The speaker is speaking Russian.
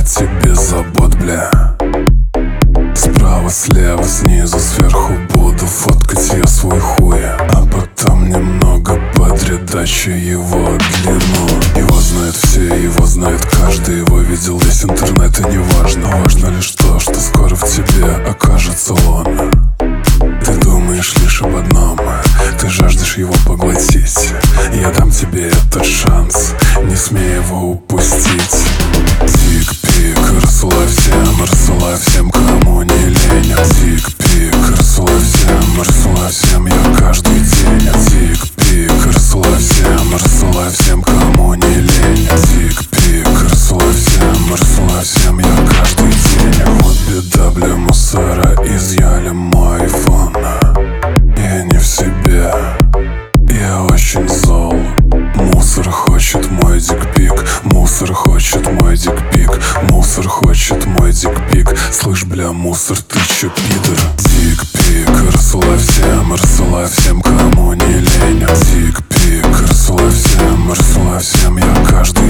тебе забот, бля. Справа, слева, снизу, сверху буду фоткать я свой хуй, а потом немного подредачу его длину. Его знают все, его знает каждый, его видел весь интернет, и не важно. Важно лишь то, что скоро в тебе окажется он. Ты думаешь лишь об одном, ты жаждешь его поглотить. Я дам тебе этот шанс, не смей его упустить. Тик-пик, рассылай всем, кому не лень. Тик-пик, рассылай всем, я каждый день. Тик-пик, рассылай всем, кому не лень. Тик-пик, рассылай всем, я каждый день. Вот беда, бля, мусора изъяли мой айфон. Я не в себе, я очень зол. Мусор хочет мой дикпик, мусор хочет мой дикпик, мусор хочет мой дикпик. Слышь, бля, мусор, ты чё, пидор? Дикпик, рассылай всем, кому не лень. Дикпик, рассылай всем, я каждый